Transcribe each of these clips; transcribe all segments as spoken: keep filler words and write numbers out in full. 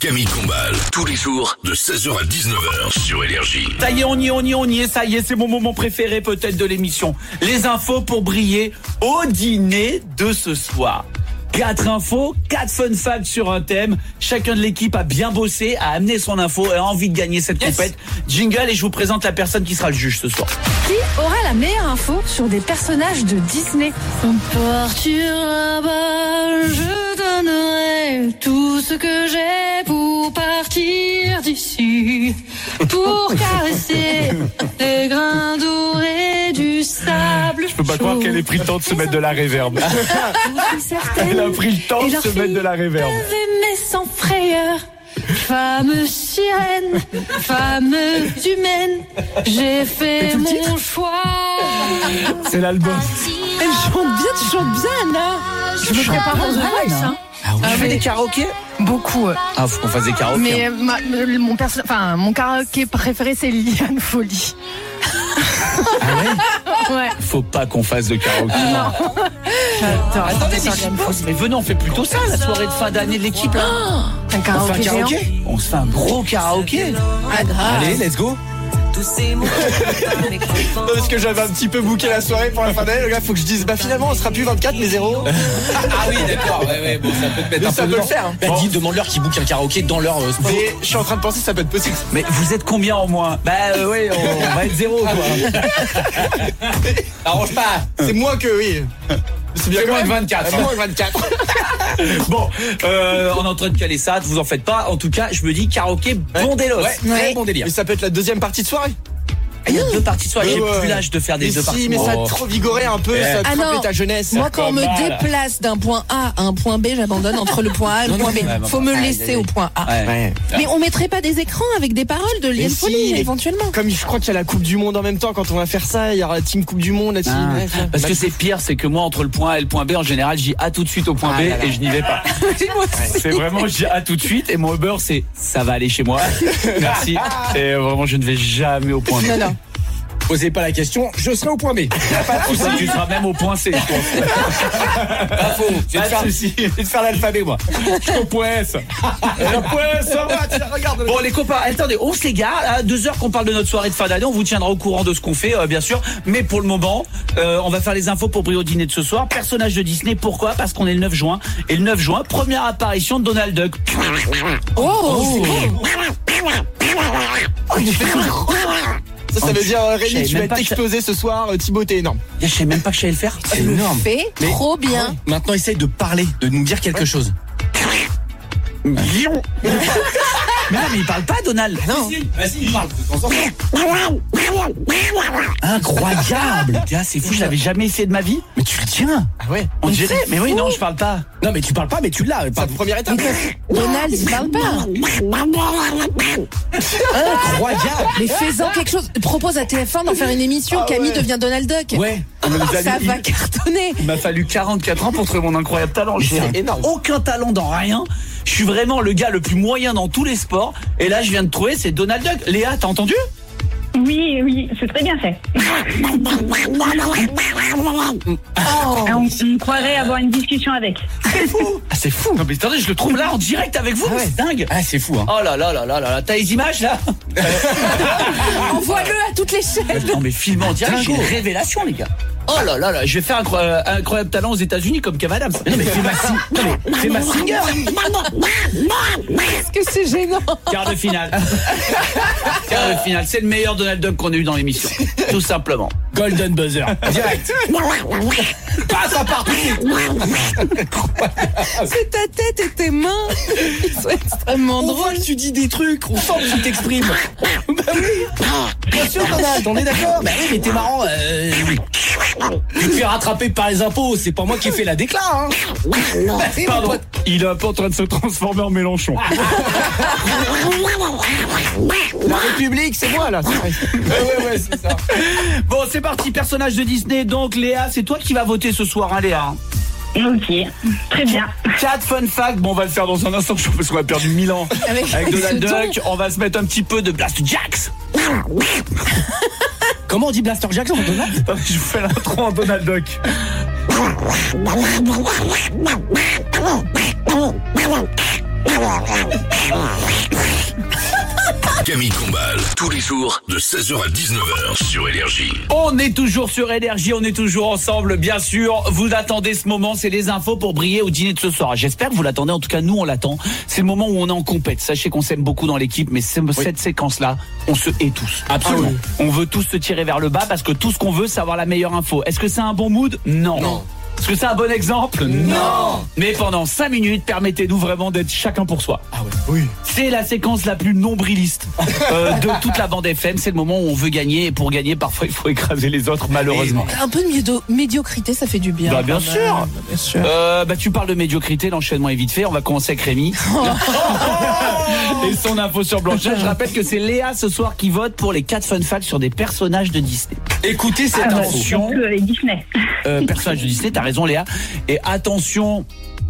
Camille Combal, tous les jours de seize heures à dix-neuf heures sur Énergie. Ça y est, on y est, on y est, on y est, ça y est, c'est mon moment préféré peut-être de l'émission. Les infos pour briller au dîner de ce soir. Quatre infos, quatre fun facts sur un thème. Chacun de l'équipe a bien bossé, a amené son info et a envie de gagner cette yes. compète. Jingle et je vous présente la personne qui sera le juge ce soir. Qui aura la meilleure info sur des personnages de Disney? On partir là-bas, je donnerai tout ce que j'ai pour partir d'ici, pour caresser les grains dorés du sable. Je peux pas chaud. croire qu'elle ait pris le temps de se mettre de la réverb. Elle a pris le temps de se mettre de la réverb. Mais sans frayeur, femme sirène, femme humaine, j'ai fait mon choix. C'est l'album. Elle chante bien, tu chantes bien, Anna. Je me prépare aux oreilles, hein. Ah oui, tu fais des karaokés? Beaucoup. Ouais. Ah, faut qu'on fasse des karaokés. Mais ma, mon, perso- enfin, mon karaoké préféré, c'est Liliane Folie. Ah ouais? Ouais. Faut pas qu'on fasse de karaoké. Non. J'adore. Attendez, mais, mais venez, on fait plutôt ça, la soirée de fin d'année de l'équipe, là. Un karaoké, on fait un karaoké géant. On se fait un gros karaoké. Ah, grave. Allez, let's go. Parce que j'avais un petit peu booké la soirée pour la fin d'année. Là, faut que je dise, bah finalement, on sera plus vingt-quatre, mais zéro. Ah oui, d'accord. Ouais, ouais, bon, ça peut te mettre Mais un ça peu peut le dedans. faire. Bah, dis, demande-leur qu'ils bookent un karaoké dans leur euh, sport. Mais je suis en train de penser, ça peut être possible. Mais vous êtes combien en moins? Bah euh, oui, on, on va être zéro, quoi. Arrange pas. C'est moins que, oui. C'est bien C'est quand moins même. que vingt-quatre. C'est moins que vingt-quatre. Bon, euh, on est en train de caler ça, vous en faites pas. En tout cas, je me dis karaoké bon délos. Ouais, très bon délire. Mais ça peut être la deuxième partie de soirée. Il y a deux parties de soirée, j'ai Ouais. plus l'âge de faire des Mais deux si, parties. mais ça Oh. a trop vigoré un peu, Eh. ça a Ah trop non. fait ta jeunesse. Moi, quand on me Mal. déplace d'un point A à un point B, j'abandonne entre le point A et le Non, point non, B. ouais, bah, Faut bah, me ouais, laisser ouais. au point A. Ouais. Ouais. Mais on mettrait pas des écrans avec des paroles de Liliane Mais si, Folie, mais- éventuellement. Comme je crois qu'il y a la Coupe du Monde en même temps, quand on va faire ça, il y aura la team Coupe du Monde, la team. Ah, bref, là. parce Bah, que c'est pire, c'est que moi entre le point A et le point B en général, j'y à tout de suite au point Ah B là là. et je n'y vais pas. C'est vraiment j'y à tout de suite et mon Uber c'est ça va aller chez moi. Merci. Et vraiment je ne vais jamais au point B. Non, non. Posez pas la question, je serai au point B. Pour ça, tu seras même au point C, je pense. Pas faux. Je vais Pas te faire, de souci. je vais te faire l'alphabet, moi. Je suis au point S. Et le point S, ça va, tiens, regarde. Bon les copains, attendez, on s'égare. À deux heures qu'on parle de notre soirée de fin d'année, on vous tiendra au courant de ce qu'on fait, euh, bien sûr. Mais pour le moment, euh, on va faire les infos pour briller au dîner de ce soir. Personnage de Disney, pourquoi? Parce qu'on est le neuf juin. Et le neuf juin, première apparition de Donald Duck. Oh, Ça, ça veut dire, euh, Je savais Rémi, tu vas même être pas que explosé ce soir, euh, Thibaut, t'es énorme. Je sais même pas que je savais le faire. C'est énorme. fait Mais- trop bien. Maintenant, essaye de parler, de nous dire quelque chose. Mais non, mais il parle pas, Donald. Non. Vas-y, il parle. Incroyable. Tiens, c'est fou, je l'avais jamais essayé de ma vie. Mais tu le tiens. Ah ouais. On dirait. Mais oui, non, je parle pas. Non, mais tu parles pas, mais tu l'as. C'est la Parle. première étape. Donald, il parle pas. Incroyable. Mais fais-en quelque chose. Propose à T F un d'en faire une émission. Ah Camille ouais. devient Donald Duck. Ouais. Ça va cartonner. Il m'a fallu quarante-quatre ans pour trouver mon incroyable talent. J'ai c'est énorme. aucun talent dans rien. Je suis vraiment le gars le plus moyen dans tous les sports. Et là, je viens de trouver, c'est Donald Duck. Léa, t'as entendu? Oui, oui, c'est très bien fait. Oh. On, on croirait avoir une discussion avec. C'est fou. Ah, c'est fou. Non, mais attendez, je le trouve là en direct avec vous. Ah ouais. C'est dingue. Ah, c'est fou, hein. Oh là là là là là là. T'as les images là? Envoie-le à toutes les chaînes. Non mais film en direct, j'ai une révélation les gars. Oh là là là, je vais faire un incroyable, incroyable talent aux États-Unis comme Kev Adams. Non, mais fais ma, si- non, mais fais ma singer. Est-ce que c'est gênant? Quart de finale. Quart de finale, c'est le meilleur Donald Duck qu'on a eu dans l'émission. Tout simplement. Golden buzzer. Direct. Passe à part. C'est ta tête et tes mains. Ils sont extrêmement On drôles. voit que tu dis des trucs, on sent que tu t'exprimes. Bah oui. Bien sûr, Donald, on est d'accord. Bah oui, mais t'es marrant. Euh... Tu te fais rattraper par les impôts, c'est pas moi qui ai fait la déclat, hein. Pardon, il est un peu en train de se transformer en Mélenchon. La République, c'est moi, là. Ouais, ouais, ouais, c'est ça. Bon, c'est parti, personnage de Disney. Donc Léa, c'est toi qui vas voter ce soir, hein Léa? Ok, très bien. Quatre fun facts. Bon, on va le faire dans un instant parce qu'on a perdu mille ans Avec, avec Donald ce ton. Duck. On va se mettre un petit peu de Blast Jacks. Comment on dit Blaster Jackson, Donald? Je vous fais l'intro en Donald Duck. Camille Combal, tous les jours de seize heures à dix-neuf heures sur Énergie. On est toujours sur Énergie, on est toujours ensemble, bien sûr. Vous attendez ce moment, c'est les infos pour briller au dîner de ce soir. J'espère que vous l'attendez, en tout cas nous on l'attend. C'est le moment où on est en compète. Sachez qu'on s'aime beaucoup dans l'équipe, mais cette oui. séquence-là, on se hait tous. Absolument. Ah oui. On veut tous se tirer vers le bas parce que tout ce qu'on veut, c'est avoir la meilleure info. Est-ce que c'est un bon mood ? Non. Non. Est-ce que c'est un bon exemple ? Non. Mais pendant cinq minutes, permettez-nous vraiment d'être chacun pour soi. Ah ouais. Oui. C'est la séquence la plus nombriliste euh, de toute la bande F M. C'est le moment où on veut gagner. Et pour gagner, parfois, il faut écraser les autres, malheureusement. Un peu de médio- médiocrité, ça fait du bien. Bah, bien sûr. Bah, bien sûr. Euh, bah, tu parles de médiocrité, l'enchaînement est vite fait. On va commencer avec Rémi. Et son info sur Blanchard. Je rappelle que c'est Léa ce soir qui vote pour les quatre fun facts sur des personnages de Disney. Écoutez cette Ah, info. surtout avec Disney. Euh, personnages de Disney, t'as raison Léa. Et attention,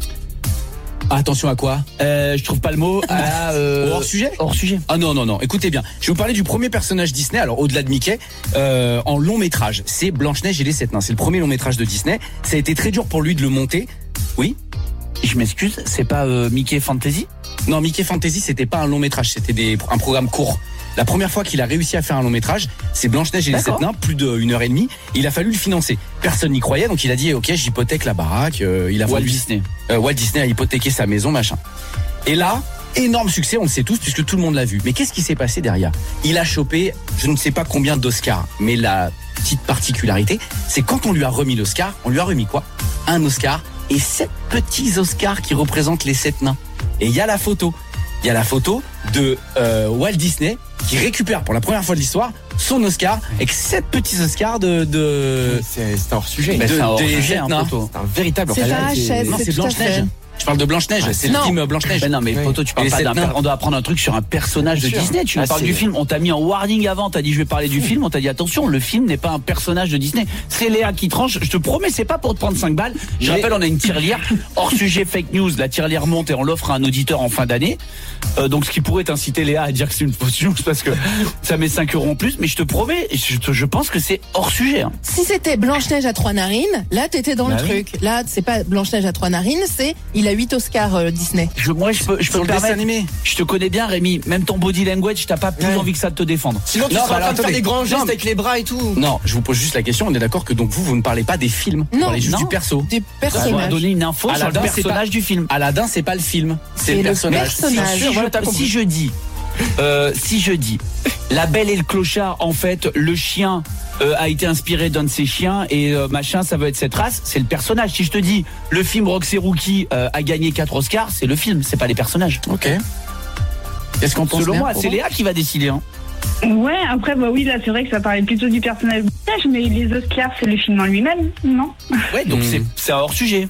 Attention à quoi euh, je trouve pas le mot. À, euh, Hors sujet Hors sujet. Ah non, non, non, écoutez bien. Je vais vous parler du premier personnage Disney, alors au-delà de Mickey, euh, en long métrage. C'est Blanche-Neige et les Sept Nains. C'est le premier long métrage de Disney. Ça a été très dur pour lui de le monter. Oui ? Je m'excuse, c'est pas euh, Mickey Fantasy ? Non, Mickey Fantasy, c'était pas un long métrage, c'était des, un programme court. La première fois qu'il a réussi à faire un long métrage, c'est Blanche-Neige et les Sept Nains, plus d'une heure et demie. Il a fallu le financer. Personne n'y croyait, donc il a dit, ok, j'hypothèque la baraque. Euh, il a Walt voulu, Disney. Euh, Walt Disney a hypothéqué sa maison, machin. Et là, énorme succès, on le sait tous, puisque tout le monde l'a vu. Mais qu'est-ce qui s'est passé derrière ? Il a chopé, je ne sais pas combien d'Oscars, mais la petite particularité, c'est quand on lui a remis l'Oscar, on lui a remis quoi ? Un Oscar et sept petits Oscars qui représentent les sept nains. Et il y a la photo. Il y a la photo de euh, Walt Disney qui récupère pour la première fois de l'histoire son Oscar avec sept petits Oscars de... de C'est, c'est hors sujet. Bah, de- c'est un hors des sujet, sept un nains. poteau. C'est un véritable C'est hors-sujet. pas H S, Non, c'est c'est tout à Blanche-Neige. fait. Je parle de Blanche-Neige, c'est le Non. film Blanche-Neige. Ben non, mais Oui. Poto, tu parles Et pas les d'un sept nains. per- on doit apprendre un truc sur un personnage de Bien sûr. Disney. Tu nous Ah, parles c'est- du film. On t'a mis en warning avant. T'as dit je vais parler du film. On t'a dit attention, le film n'est pas un personnage de Disney. C'est Léa qui tranche. Je te promets, c'est pas pour te prendre cinq balles. Je Mais- rappelle, on a une tirelire hors sujet fake news. La tirelire monte et on l'offre à un auditeur en fin d'année. Euh, donc ce qui pourrait t'inciter Léa à dire que c'est une fausse news parce que ça met cinq euros en plus. Mais je te promets, je, te- je pense que c'est hors sujet. Hein. Si c'était Blanche-Neige à trois narines, là t'étais dans Bah le oui. truc. Là, c'est pas Blanche-Neige à trois narines, c'est il a huit Oscars euh, Disney. Je, moi, je peux, je peux Sur me le dessin permettre. animé. Je te connais bien, Rémi. Même ton body language, t'as pas plus Ouais. envie que ça de te défendre. Sinon, tu Non, seras bah en train alors, de faire attendez. des grands gestes Non, mais- avec les bras et tout. Non, je vous pose juste la question, on est d'accord que donc vous, vous ne parlez pas des films, vous Non. parlez juste Non. du perso. Des On va personnages. donner une info sur le Aladdin, c'est personnage pas- du film. Aladdin, c'est pas le film, c'est C'est le le personnage. personnage. Si, voilà, je, t'as compris. si je dis, euh, si je dis, La Belle et le Clochard, en fait, le chien euh, a été inspiré d'un de ses chiens et euh, machin, ça va être cette race, c'est le personnage. Si je te dis, le film Roxy Rookie euh, a gagné quatre Oscars, c'est le film, c'est pas les personnages. Ok. Qu'est-ce qu'on pense Selon Léa, moi, pour c'est vous Léa qui va décider. Hein. Ouais, après, bah oui, là, c'est vrai que ça parlait plutôt du personnage, mais les Oscars, c'est le film en lui-même, non ? Ouais, donc Hmm. c'est, c'est un hors sujet.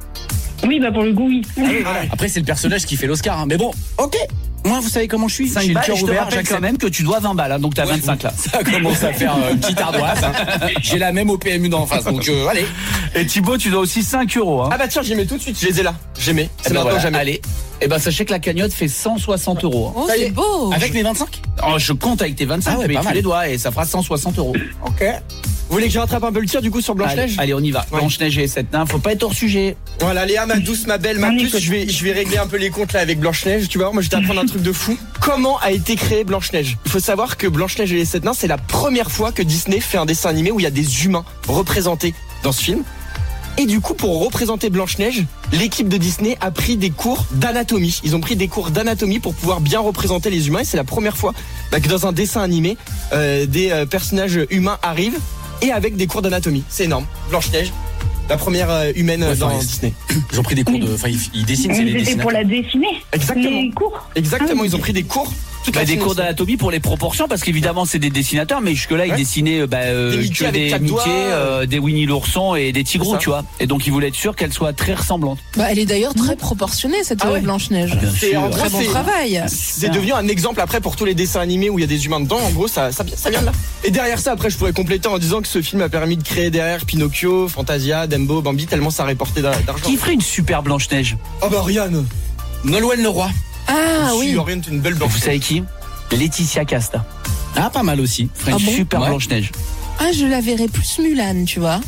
Oui, bah pour le coup, oui. Après, c'est le personnage qui fait l'Oscar, hein. Mais bon, ok. Moi, vous savez comment je suis. cinq J'ai le balles, cœur je te ouvert, rappelle j'accepte. quand même que tu dois vingt balles, hein, donc t'as Ouais, vingt-cinq là. Ça commence à faire euh, une petite ardoise. hein. J'ai la même au P M U d'en face, donc euh, allez. Et Thibaut, tu dois aussi cinq euros. Hein. Ah bah tiens, j'y mets tout de suite. Je les ai là. J'y mets. Eh C'est ben maintenant voilà, jamais. allez. Et ben sachez que la cagnotte fait cent soixante euros. Oh, Ça y c'est est. beau. Avec mes vingt-cinq Oh, je compte avec tes vingt-cinq, Ah ouais, mais pas tu mal. les doigts et ça fera cent soixante euros. Ok. Vous voulez que je rattrape un peu le tir du coup sur Allez, Blanche-Neige ? allez, on y va. Ouais. Blanche-Neige et les sept nains, faut pas être hors sujet. Voilà, Léa, ma douce, ma belle, ma On puce, écoute. je vais, je vais régler un peu les comptes là avec Blanche-Neige, tu vois. Moi, je vais t'apprendre un truc de fou. Comment a été créée Blanche-Neige ? Il faut savoir que Blanche-Neige et les sept nains, c'est la première fois que Disney fait un dessin animé où il y a des humains représentés dans ce film. Et du coup, pour représenter Blanche-Neige, l'équipe de Disney a pris des cours d'anatomie. Ils ont pris des cours d'anatomie pour pouvoir bien représenter les humains. Et c'est la première fois bah, que dans un dessin animé, euh, des euh, personnages humains arrivent et avec des cours d'anatomie. C'est énorme. Blanche-Neige, la première euh, humaine euh, Ouais, dans enfin, Disney. Ils ont pris des cours de. Enfin, ils, ils dessinent, c'est Mais les c'était pour dessinateurs. la dessiner. Exactement. Les cours. Exactement, Ah oui. ils ont pris des cours. Toute Bah, la des semaine cours aussi. d'anatomie pour les proportions, parce qu'évidemment c'est des dessinateurs, mais jusque-là ils Ouais. dessinaient euh, bah, euh, Des Mickey que avec des quatre Mickey, doigts. euh, des Winnie l'ourson et des Tigrou, C'est ça. tu vois. Et donc ils voulaient être sûrs qu'elles soient très ressemblantes. Bah, elle est d'ailleurs très proportionnée cette Ah euh, ouais. Blanche-Neige. C'est en gros, Très bon c'est- travail. C'est devenu un exemple après pour tous les dessins animés où il y a des humains dedans. En gros, ça, ça, ça vient de là. Et derrière ça, après, je pourrais compléter en disant que ce film a permis de créer derrière Pinocchio, Fantasia, Dumbo, Bambi, tellement ça rapportait d'a- d'argent. Qui ferait une super Blanche-Neige? Oh bah Rihanna. Nolwenn Leroy. Ah Si, oui. Oriane, t'es une belle blanche. Vous savez qui? Laetitia Casta. Ah, pas mal aussi. Ferait une Ah bon super Ouais. Blanche-Neige. Ah, je la verrais plus Mulan, tu vois.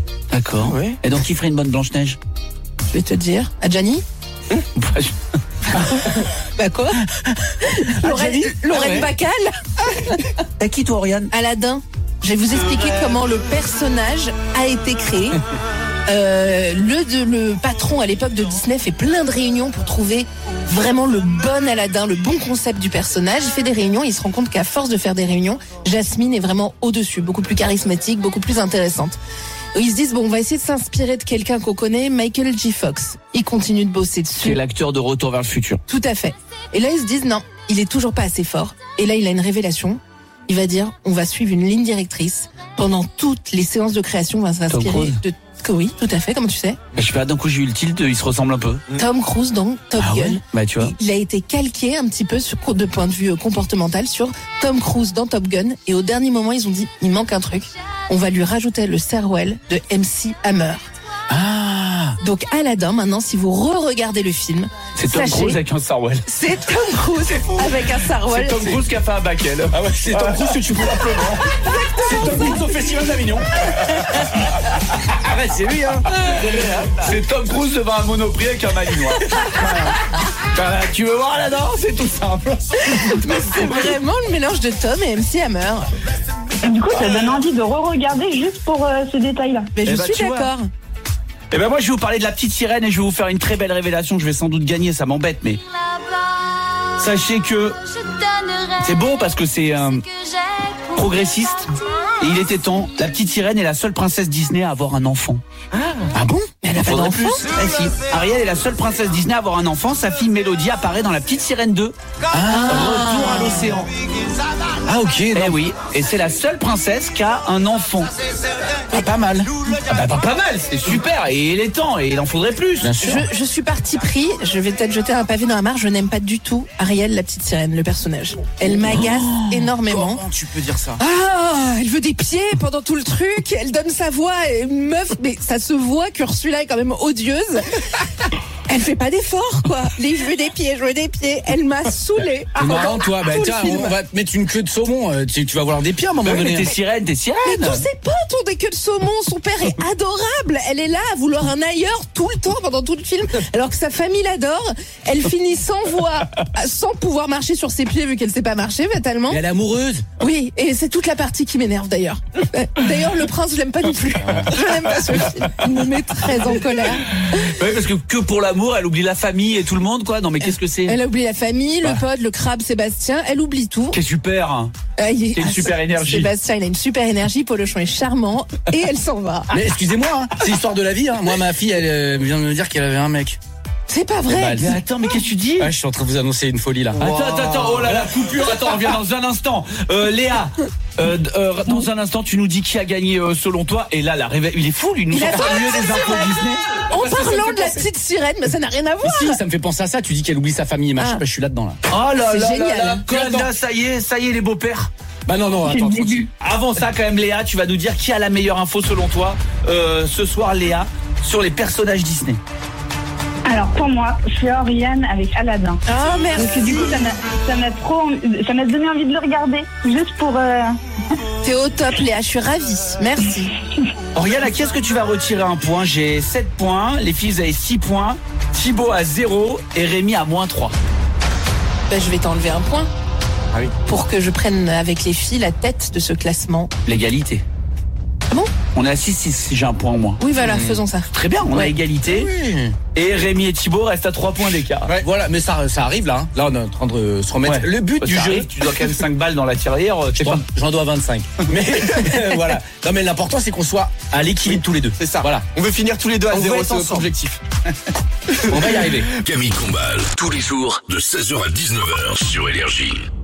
D'accord. Ouais. Et donc qui ferait une bonne Blanche-Neige? Je vais te dire. Adjani. Bah, je- Bah quoi Lorraine, Lorraine Bacal. T'as qui toi, Oriane? Aladdin. Je vais vous expliquer comment le personnage a été créé. Euh, le, de, le patron à l'époque de Disney fait plein de réunions pour trouver vraiment le bon Aladdin, le bon concept du personnage. Il fait des réunions, il se rend compte qu'à force de faire des réunions, Jasmine est vraiment au-dessus, beaucoup plus charismatique, beaucoup plus intéressante. Ils se disent, bon, on va essayer de s'inspirer de quelqu'un qu'on connaît, Michael J. Fox. Il continue de bosser dessus. C'est l'acteur de Retour vers le futur. Tout à fait. Et là, ils se disent, non, il est toujours pas assez fort. Et là, il a une révélation. Il va dire, on va suivre une ligne directrice. Pendant toutes les séances de création, on va s'inspirer de... Oui, tout à fait, comment tu sais? Je sais pas, d'un coup j'ai eu le tilt, il se ressemble un peu. Tom Cruise dans Top Ah Gun. ouais bah tu vois. Il a été calqué un petit peu sur, de point de vue comportemental sur Tom Cruise dans Top Gun. Et au dernier moment, ils ont dit, il manque un truc. On va lui rajouter le Sarwell de M C Hammer. Ah, Donc Aladdin, maintenant, si vous re-regardez le film, c'est Tom sachez, Cruise avec un Sarwell. c'est Tom Cruise avec un Sarwell. C'est Tom Cruise qui a fait un baquel. Ah ouais, c'est Tom Cruise que tu vois simplement. C'est Tom Cruise au Festival d'Avignon. Ah ouais, c'est lui, hein. C'est Tom Cruise devant un Monoprix avec un malinois. Voilà. Tu veux voir Aladdin? C'est tout simple. C'est vraiment le mélange de Tom et M C Hammer. Et du coup, ça donne envie de re-regarder juste pour euh, ce détail-là. Mais je Eh bah, suis tu vois. d'accord. Et ben moi je vais vous parler de la petite sirène et je vais vous faire une très belle révélation. Je vais sans doute gagner, ça m'embête, mais sachez que c'est beau parce que c'est euh, progressiste. Et il était temps. La petite sirène est la seule princesse Disney à avoir un enfant. Ah bon? Elle a pas Faudrait d'enfant? plus. Eh si. Ariel est la seule princesse Disney à avoir un enfant. Sa fille Mélodie apparaît dans La Petite Sirène deux. Retour à l'océan. Ah ok. Eh oui. Et c'est la seule princesse qui a un enfant. Ah, pas mal. Ah bah, pas, pas mal, c'est super. Et il est temps. Et il en faudrait plus. Bien sûr. Je, je suis parti pris, je vais peut-être jeter un pavé dans la mare, je n'aime pas du tout Ariel, la petite sirène, le personnage. Elle m'agace énormément. Comment tu peux dire ça? Ah, elle veut des pieds pendant tout le truc, elle donne sa voix, et meuf, mais ça se voit qu'Ursula est quand même odieuse. Elle fait pas d'efforts, quoi. Les je veux des pieds, je veux des pieds. Elle m'a saoulée. C'est marrant, toi. Bah, Tout le tiens, film. on va te mettre une queue de saumon. euh, Tu, tu vas voir des pieds à un moment Mais donné. t'es sirène, t'es sirène. Mais tous ses potes ont des queues de saumon, son père est adorable. Elle est là à vouloir un ailleurs tout le temps pendant tout le film, alors que sa famille l'adore. Elle finit sans voix, sans pouvoir marcher sur ses pieds vu qu'elle sait pas marcher fatalement. Et elle est amoureuse. Oui, et c'est toute la partie qui m'énerve d'ailleurs. D'ailleurs, le prince, je l'aime pas non plus. Je l'aime pas ce film. Il me met très en colère. Oui, parce que que pour l'amour, elle oublie la famille et tout le monde, quoi. Non, mais qu'est-ce que c'est? Elle a oublié la famille, le Bah. pote, le crabe Sébastien. Elle oublie tout. Qui est super. Hein. Euh, il est- C'est une ah, super énergie. Sébastien, il a une super énergie. Polochon est charmant et elle s'en va. Mais excusez-moi, hein, c'est l'histoire de la vie. Hein. Moi, ma fille, elle euh, vient de me dire qu'elle avait un mec. C'est pas vrai. Bah, elle- Mais attends, mais qu'est-ce que tu dis? Ah, je suis en train de vous annoncer une folie là. Attends, attends, attends, oh là là, coupure, attends, on revient dans un instant. Euh, Léa, euh, euh, dans un instant, tu nous dis qui a gagné euh, selon toi. Et là, la réveil, il est fou, lui, il nous Il a sort pas mieux des infos Disney. En Parce que ça me parlant fait de la penser- petite sirène, mais ça n'a rien à voir. Si, ça me fait penser à ça. Tu dis qu'elle oublie sa famille et machin. Ah. Bah, je suis là-dedans là. Oh là C'est là génial. là là, Colda, Attends. ça y est, ça y est, les beaux-pères. Bah non, non, attends. tranquille. Avant ça, quand même, Léa, tu vas nous dire qui a la meilleure info selon toi euh, ce soir, Léa, sur les personnages Disney. Alors pour moi, c'est Oriane avec Aladdin. Ah, merci. Parce que du coup, ça m'a, ça m'a trop, ça m'a donné envie de le regarder, juste pour. Euh... T'es au top, Léa. Je suis ravie. Merci. Oriane, à qui est-ce que tu vas retirer un point? J'ai sept points, les filles, vous avez six points, Thibaut à zéro et Rémi à moins trois. Ben, je vais t'enlever un point. Ah oui. Pour que je prenne avec les filles la tête de ce classement. L'égalité. Ah bon? On est à six six si j'ai un point en moins. Oui, voilà, faisons ça. Très bien, on a Ouais. égalité. Oui. Et Rémi et Thibaut restent à trois points d'écart. Ouais, voilà, mais ça, ça arrive là. Hein. Là, on est en train de se remettre. Ouais. Le but Ça du jeu. arrive, tu dois quand même cinq balles dans la tirelire. euh, Je sais J'en pas. j'en dois vingt-cinq. Mais voilà. Non, mais l'important, c'est qu'on soit à l'équilibre tous les deux. C'est ça. Voilà. On veut finir tous les deux à On zéro, veut être c'est notre ensemble. objectif. On va y arriver. Camille Combal, tous les jours de seize heures à dix-neuf heures sur Énergie.